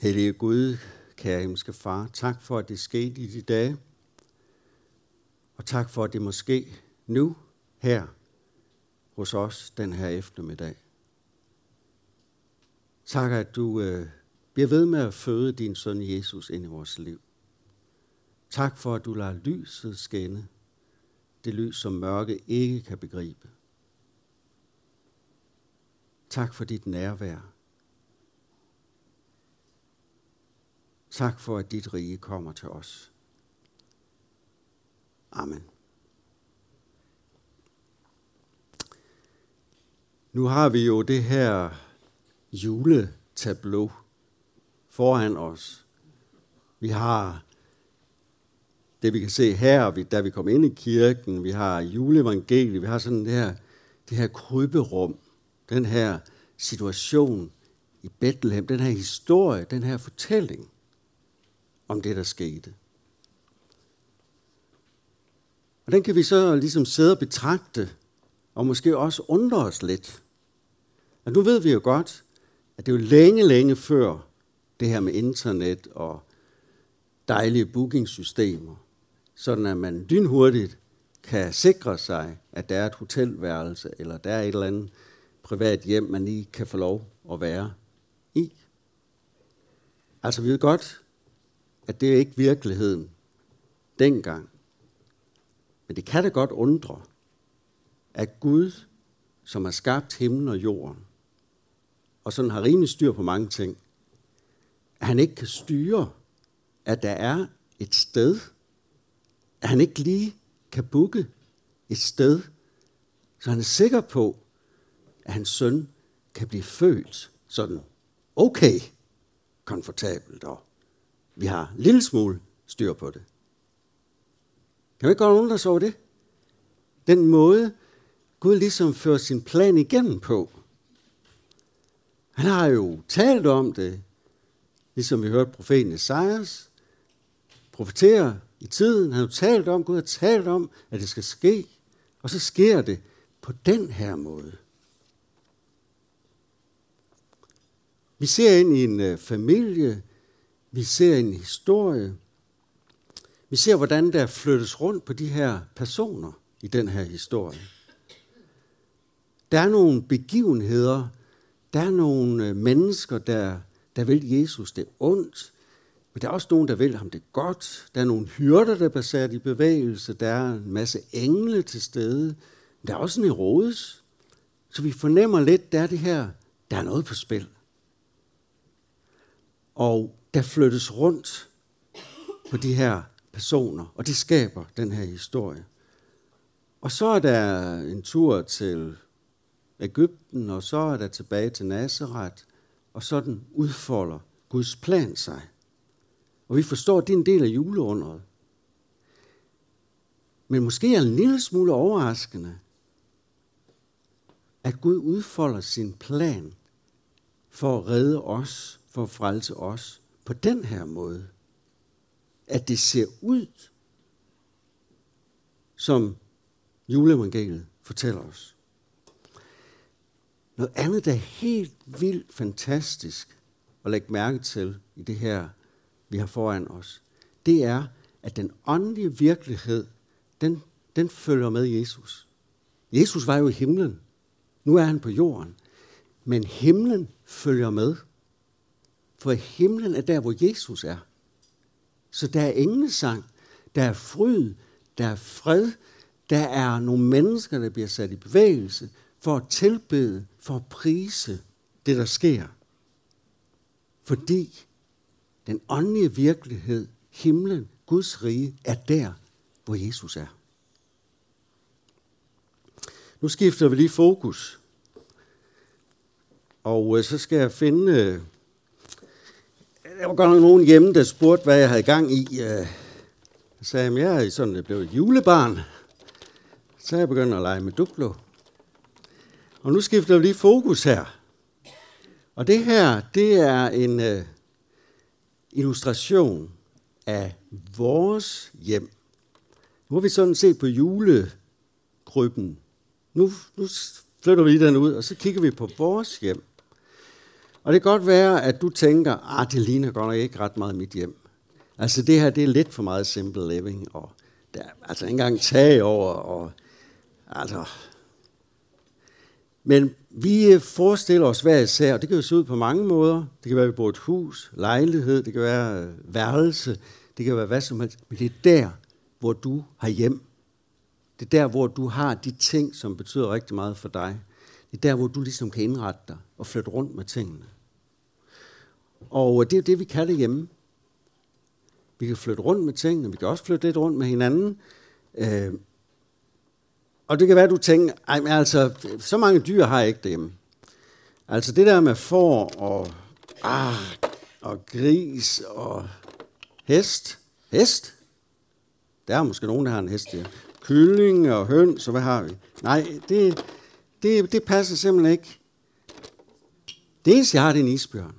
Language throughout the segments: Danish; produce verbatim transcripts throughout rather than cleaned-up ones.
Hellige Gud, kære himmelske far, tak for, at det skete i de dage, og tak for, at det må ske nu, her, hos os, den her eftermiddag. Tak, at du øh, bliver ved med at føde din søn Jesus ind i vores liv. Tak for, at du lader lyset skinne, det lys, som mørke ikke kan begribe. Tak for dit nærvær. Tak for, at dit rige kommer til os. Amen. Nu har vi jo det her juletableau foran os. Vi har det, vi kan se her, da vi kommer ind i kirken. Vi har juleevangeliet. Vi har sådan det her, det her krybberum. Den her situation i Bethlehem. Den her historie, den her fortælling om det, der skete. Og den kan vi så ligesom sidde og betragte, og måske også undre os lidt. Og nu ved vi jo godt, at det er jo længe, længe før det her med internet og dejlige bookingsystemer, sådan at man lynhurtigt kan sikre sig, at der er et hotelværelse, eller der er et eller andet privat hjem, man lige kan få lov at være i. Altså vi ved godt, at det er ikke virkeligheden dengang. Men det kan da godt undre, at Gud, som har skabt himlen og jorden, og sådan har rimelig styr på mange ting, at han ikke kan styre, at der er et sted, at han ikke lige kan booke et sted, så han er sikker på, at hans søn kan blive født sådan okay komfortabelt, og vi har en lille smule styr på det. Kan vi ikke godt undre os over det? Den måde, Gud ligesom fører sin plan igennem på. Han har jo talt om det, ligesom vi hørte profeten Esajas profetere i tiden. Han har jo talt om, Gud har talt om, at det skal ske, og så sker det på den her måde. Vi ser ind i en familie, vi ser en historie, vi ser, hvordan der flyttes rundt på de her personer i den her historie. Der er nogle begivenheder, der er nogle mennesker, der, der vil Jesus det ondt, men der er også nogen, der vil ham det godt. Der er nogle hyrder, der bliver sat i bevægelse, der er en masse engle til stede, men der er også en Herodes. Så vi fornemmer lidt, der er det her, der er noget på spil. Og der flyttes rundt på de her personer, og det skaber den her historie. Og så er der en tur til Egypten, og så er der tilbage til Nazaret, og sådan udfolder Guds plan sig. Og vi forstår, at det er en del af juleunderet. Men måske er det en lille smule overraskende, at Gud udfolder sin plan for at redde os, for at frelse os på den her måde. At det ser ud, som juleevangeliet fortæller os. Noget andet, der er helt vildt fantastisk at lægge mærke til i det her, vi har foran os, det er, at den åndelige virkelighed, den, den følger med Jesus. Jesus var jo i himlen. Nu er han på jorden. Men himlen følger med. For himlen er der, hvor Jesus er. Så der er englesang, der er fryd, der er fred, der er nogle mennesker, der bliver sat i bevægelse for at tilbede, for at prise det, der sker. Fordi den åndelige virkelighed, himlen, Guds rige, er der, hvor Jesus er. Nu skifter vi lige fokus. Og øh, så skal jeg finde... Øh, der var godt nok nogen hjemme, der spurgte, hvad jeg havde gang i. Jeg sagde, at jeg er sådan blevet et julebarn. Så jeg begyndte at lege med Duplo. Og nu skifter vi lige fokus her. Og det her, det er en uh, illustration af vores hjem. Nu har vi sådan set på julekrybben. Nu, nu flytter vi den ud, og så kigger vi på vores hjem. Og det kan godt være, at du tænker, ah, det ligner godt nok ikke ret meget mit hjem. Altså det her, det er lidt for meget simple living, og der er altså ikke engang tag over, og altså... Men vi forestiller os hver især, og det kan jo se ud på mange måder. Det kan være, at vi bor i et hus, lejlighed, det kan være værelse, det kan være hvad som helst. Men det er der, hvor du har hjem. Det er der, hvor du har de ting, som betyder rigtig meget for dig. Det er der, hvor du ligesom kan indrette dig og flytte rundt med tingene. Og det er det, vi kan det hjemme. Vi kan flytte rundt med tingene, vi kan også flytte lidt rundt med hinanden. Øh, og det kan være, at du tænker, ej, men altså, så mange dyr har jeg ikke derhjemme. Altså det der med får og, ah, og gris og hest. Hest? Der er måske nogen, der har en hest her. Kylling og høns, og hvad har vi? Nej, det, det, det passer simpelthen ikke. Det eneste, jeg har, det er en isbjørn.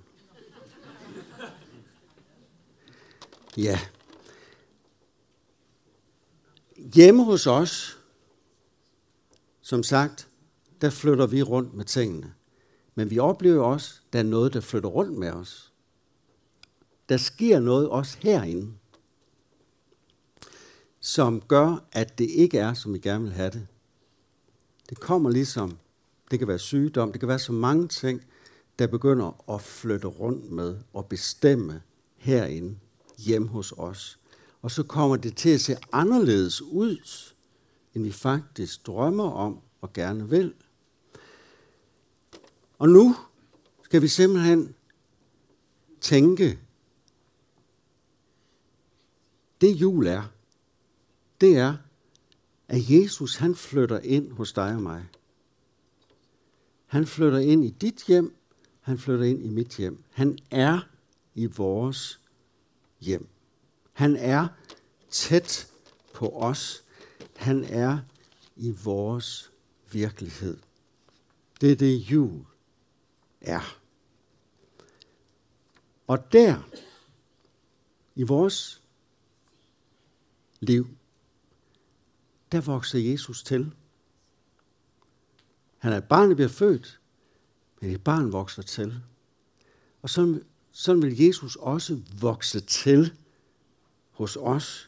Ja. Hjemme hos os, som sagt, der flytter vi rundt med tingene. Men vi oplever også, at der er noget, der flytter rundt med os. Der sker noget også herinde, som gør, at det ikke er, som vi gerne vil have det. Det kommer ligesom, det kan være sygdom, det kan være så mange ting, der begynder at flytte rundt med og bestemme herinde, hjemme hos os. Og så kommer det til at se anderledes ud, end vi faktisk drømmer om og gerne vil. Og nu skal vi simpelthen tænke, det jul er, det er, at Jesus han flytter ind hos dig og mig. Han flytter ind i dit hjem, han flytter ind i mit hjem. Han er i vores hjem. Han er tæt på os. Han er i vores virkelighed. Det er det jul er. Og der, i vores liv, der vokser Jesus til. Han er et barn, der bliver født, men et barn vokser til. Og sådan, sådan vil Jesus også vokse til hos os.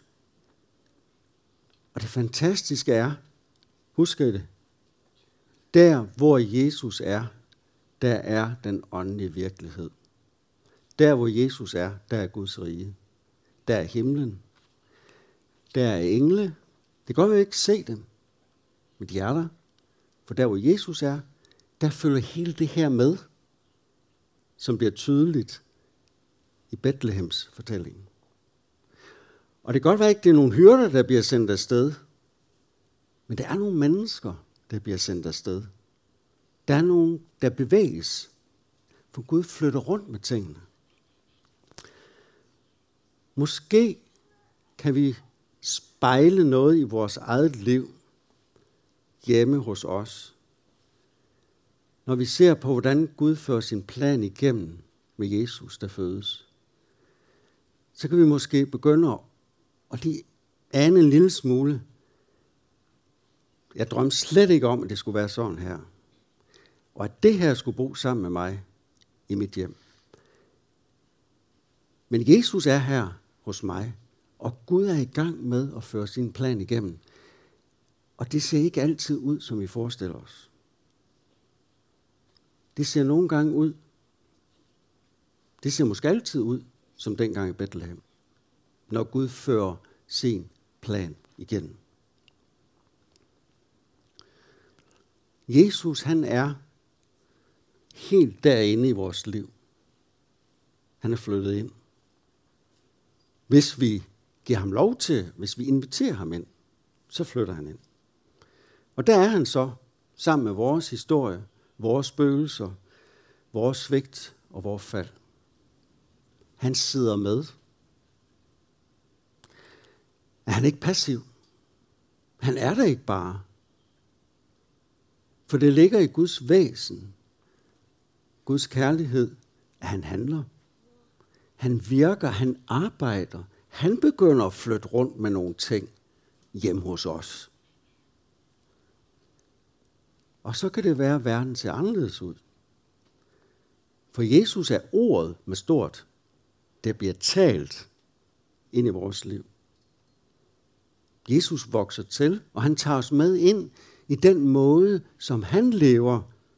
Og det fantastiske er, husk det, der hvor Jesus er, der er den åndelige virkelighed. Der hvor Jesus er, der er Guds rige. Der er himlen. Der er engle. Det kan godt være, at vi ikke se dem, men de er der. For der hvor Jesus er, der følger hele det her med, som bliver tydeligt i Betlehems fortælling. Og det kan godt være ikke, det er nogle hyrder, der bliver sendt afsted, men der er nogle mennesker, der bliver sendt afsted. Der er nogen, der bevæges, for Gud flytter rundt med tingene. Måske kan vi spejle noget i vores eget liv hjemme hos os, når vi ser på, hvordan Gud fører sin plan igennem med Jesus, der fødes. Så kan vi måske begynde at lige ane en lille smule. Jeg drømte slet ikke om, at det skulle være sådan her. Og at det her skulle bo sammen med mig i mit hjem. Men Jesus er her hos mig, og Gud er i gang med at føre sin plan igennem. Og det ser ikke altid ud, som vi forestiller os. Det ser nogle gange ud. Det ser måske altid ud, som dengang i Bethlehem. Når Gud fører sin plan igennem. Jesus, han er helt derinde i vores liv. Han er flyttet ind. Hvis vi giver ham lov til, hvis vi inviterer ham ind, så flytter han ind. Og der er han så, sammen med vores historie, vores spøgelser, vores svigt og vores fald. Han sidder med. Er han ikke passiv? Han er der ikke bare. For det ligger i Guds væsen, Guds kærlighed, at han handler. Han virker, han arbejder. Han begynder at flytte rundt med nogle ting hjemme hos os. Og så kan det være, at verden ser anderledes ud. For Jesus er ordet med stort. Det bliver talt ind i vores liv. Jesus vokser til, og han tager os med ind i den måde, som han lever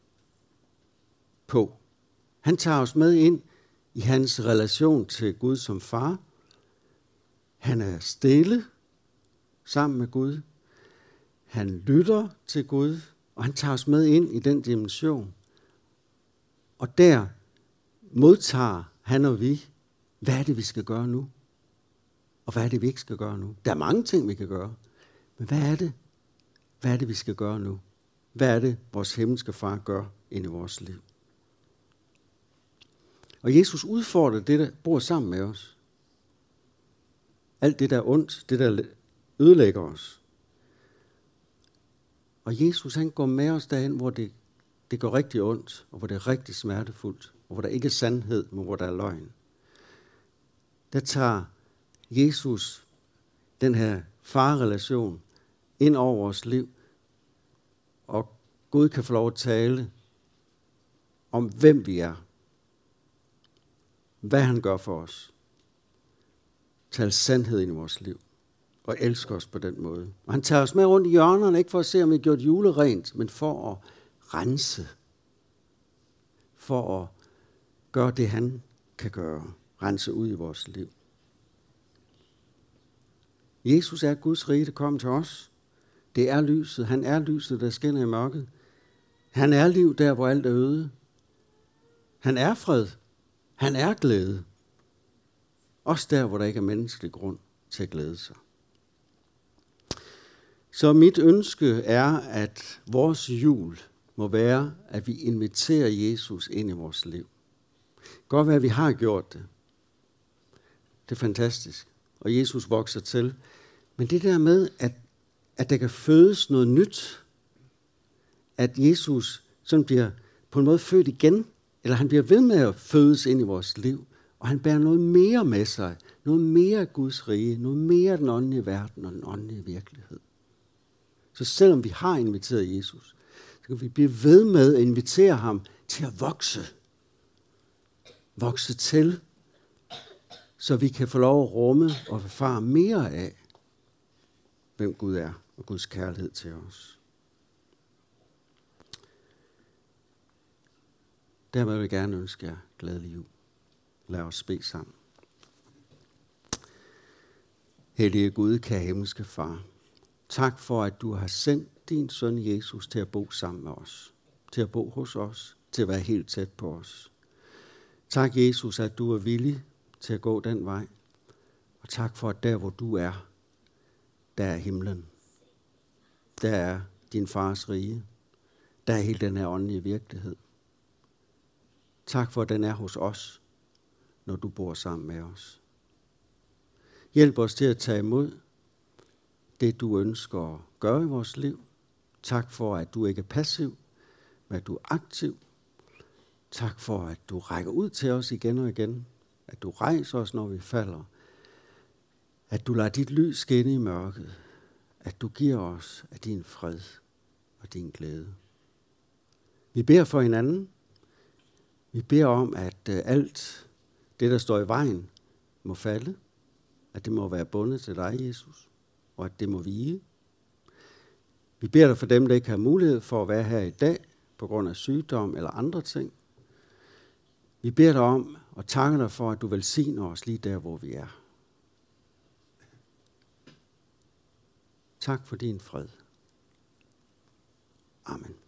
på. Han tager os med ind i hans relation til Gud som far. Han er stille sammen med Gud. Han lytter til Gud, og han tager os med ind i den dimension. Og der modtager han og vi, hvad er det, vi skal gøre nu? Og hvad er det, vi ikke skal gøre nu? Der er mange ting, vi kan gøre. Men hvad er det? Hvad er det, vi skal gøre nu? Hvad er det, vores himmelske far gør ind i vores liv? Og Jesus udfordrer det, der bor sammen med os. Alt det, der er ondt, det, der ødelægger os. Og Jesus, han går med os derhen, hvor det, det går rigtig ondt, og hvor det er rigtig smertefuldt, og hvor der ikke er sandhed, men hvor der er løgn. Der tager Jesus den her farrelation ind over vores liv, og Gud kan få lov at tale om, hvem vi er. Hvad han gør for os. Tale sandhed ind i vores liv. Og elsker os på den måde. Og han tager os med rundt i hjørnerne, ikke for at se, om vi har gjort julerent, men for at rense. For at gøre det, han kan gøre. Rense ud i vores liv. Jesus er Guds rige, der kom til os. Det er lyset. Han er lyset, der skinner i mørket. Han er liv der, hvor alt er øde. Han er fred. Han er glæde. Også der, hvor der ikke er menneskelig grund til at glæde sig. Så mit ønske er, at vores jul må være, at vi inviterer Jesus ind i vores liv. Det kan godt være, at vi har gjort det. Det er fantastisk. Og Jesus vokser til. Men det der med, at, at der kan fødes noget nyt, at Jesus sådan bliver på en måde født igen, eller han bliver ved med at fødes ind i vores liv, og han bærer noget mere med sig, noget mere af Guds rige, noget mere af den åndelige verden og den åndelige virkelighed. Så selvom vi har inviteret Jesus, så kan vi blive ved med at invitere ham til at vokse. Vokse til, så vi kan få lov at rumme og erfare mere af, hvem Gud er og Guds kærlighed til os. Dermed vil jeg gerne ønske jer glædelig jul. Lad os bede sammen. Hellige Gud, kære himmelske far, tak for, at du har sendt din søn Jesus til at bo sammen med os, til at bo hos os, til at være helt tæt på os. Tak, Jesus, at du er villig til at gå den vej, og tak for, at der, hvor du er, der er himlen. Der er din fars rige. Der er hele den her åndelige virkelighed. Tak for, at den er hos os, når du bor sammen med os. Hjælp os til at tage imod det, du ønsker at gøre i vores liv. Tak for, at du ikke er passiv, men at du er aktiv. Tak for, at du rækker ud til os igen og igen. At du rejser os, når vi falder. At du lader dit lys skinne i mørket. At du giver os af din fred og din glæde. Vi beder for hinanden. Vi beder om, at alt det, der står i vejen, må falde. At det må være bundet til dig, Jesus. Og at det må vige. Vi beder dig for dem, der ikke har mulighed for at være her i dag, på grund af sygdom eller andre ting. Vi beder dig om og takker dig for, at du velsigner os lige der, hvor vi er. Tak for din fred. Amen.